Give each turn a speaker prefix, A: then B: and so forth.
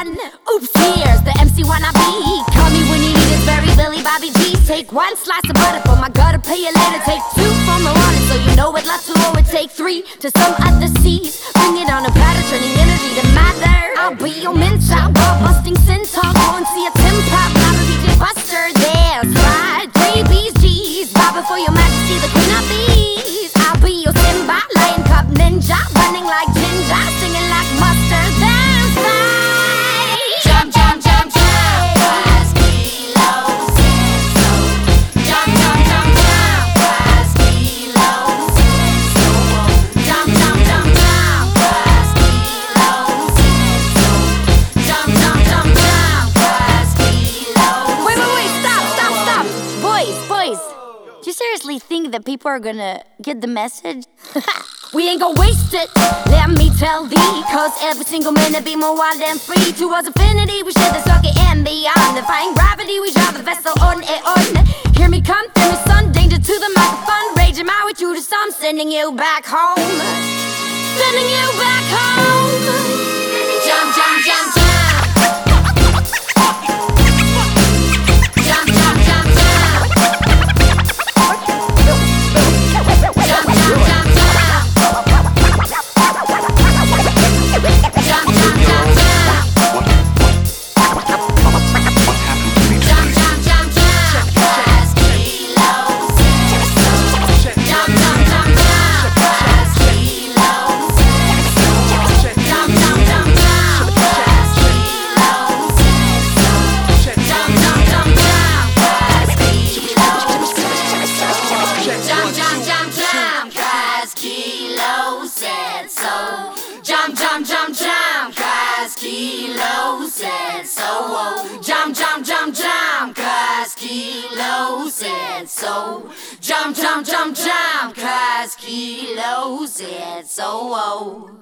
A: one. Oops, here's the MC wanna be. Call me when you need it, very Billy Bobby G. Take one slice of butter for my gutter, pay you later. Take two from the water, so you know it lots to roll it. Take three to some other seas. Bring it on a platter, turning energy to matter. I'll be your mentor, ball busting centaur. Go and see a Tim Pop, Bobby DJ Buster. There, slide, JB's G's. Bobbing for your majesty, the queen of these. I'll be your Simba, lion cup ninja. Running like ginger, singing like mustard. Then slide. Jump, jump, jump, jump. Rise, kilos, and so. Jump, jump, jump, jump. Rise, kilos, and so. Jump, jump, jump, jump. Rise, kilos, and so. Jump, jump, jump, jump. Rise, kilos. Wait, stop. Boys. Do you seriously think that people are gonna get the message? We ain't gon' waste it, let me tell thee. Cause every single minute be more wild and free. Towards infinity, we share the circuit and beyond. Defying gravity, we drive the vessel on and on. Hear me come through the sun, danger to the microphone. Raging my way through the sun, sending you back home. Sending you back home. Jump, jump, jump, jump. Jump, jump, jump, jump, cause Kilo said so. Jump, jump, jump, jump, cause Kilo said so. Jump, jump, jump, jump, cause Kilo said so.